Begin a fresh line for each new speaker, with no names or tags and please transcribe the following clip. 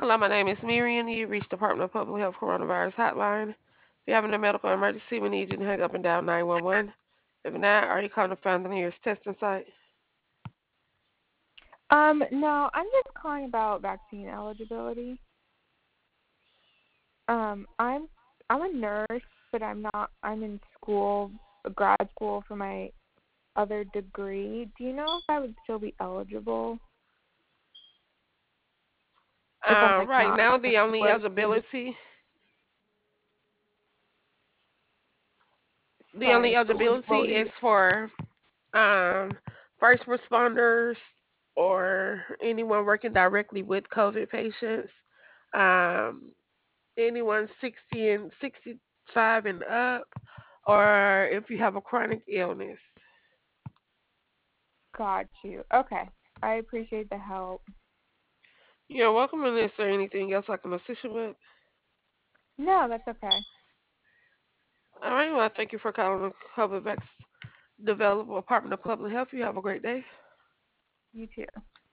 Hello, my name is Miriam. You reached Department of Public Health Coronavirus Hotline. If you're having a medical emergency, we need you to hang up and dial 911. If not, are you calling to find the nearest testing site?
No, I'm just calling about vaccine eligibility. I'm a nurse, but I'm in school, grad school for my other degree. Do you know if I would still be eligible if I'm like
Right
not
now, the only
working?
eligibility, the only
Sorry, what
eligibility
were
is
you?
for um, first responders or anyone working directly with COVID patients. Um, anyone 65 and up, or if you have a chronic illness.
Got you. Okay, I appreciate the help.
You're welcome. And is there anything else I can assist you with?
No, that's okay.
All right. Well, thank you for calling the COVID Development Department of Public Health. You have a great day.
You too.